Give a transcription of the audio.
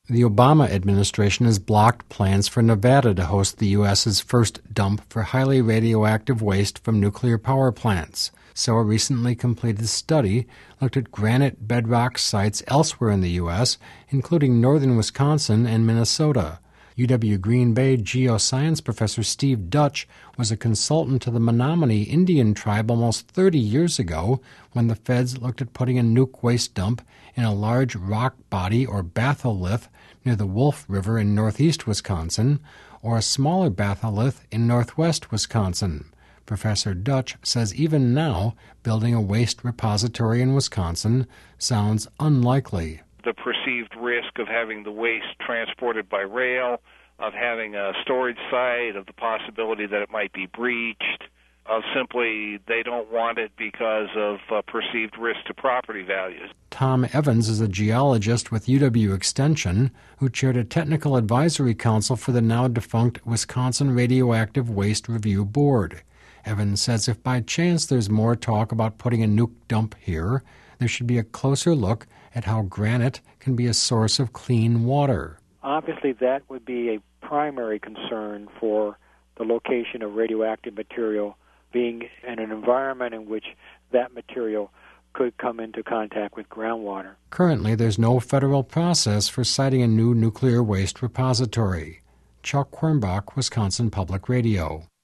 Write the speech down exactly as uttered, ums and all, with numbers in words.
The Obama administration has blocked plans for Nevada to host the U S's first dump for highly radioactive waste from nuclear power plants. So a recently completed study looked at granite bedrock sites elsewhere in the U S, including northern Wisconsin and Minnesota. U W Green Bay geoscience professor Steve Dutch was a consultant to the Menominee Indian tribe almost thirty years ago when the feds looked at putting a nuke waste dump in a large rock body or batholith near the Wolf River in northeast Wisconsin, or a smaller batholith in northwest Wisconsin. Professor Dutch says even now, building a waste repository in Wisconsin sounds unlikely. The perceived risk of having the waste transported by rail, of having a storage site, of the possibility that it might be breached, of simply they don't want it because of uh, perceived risk to property values. Tom Evans is a geologist with U W Extension who chaired a technical advisory council for the now-defunct Wisconsin Radioactive Waste Review Board. Evans says if by chance there's more talk about putting a nuke dump here, there should be a closer look at how granite can be a source of clean water. Obviously, that would be a primary concern for the location of radioactive material, being in an environment in which that material could come into contact with groundwater. Currently, there's no federal process for siting a new nuclear waste repository. Chuck Quirmbach, Wisconsin Public Radio.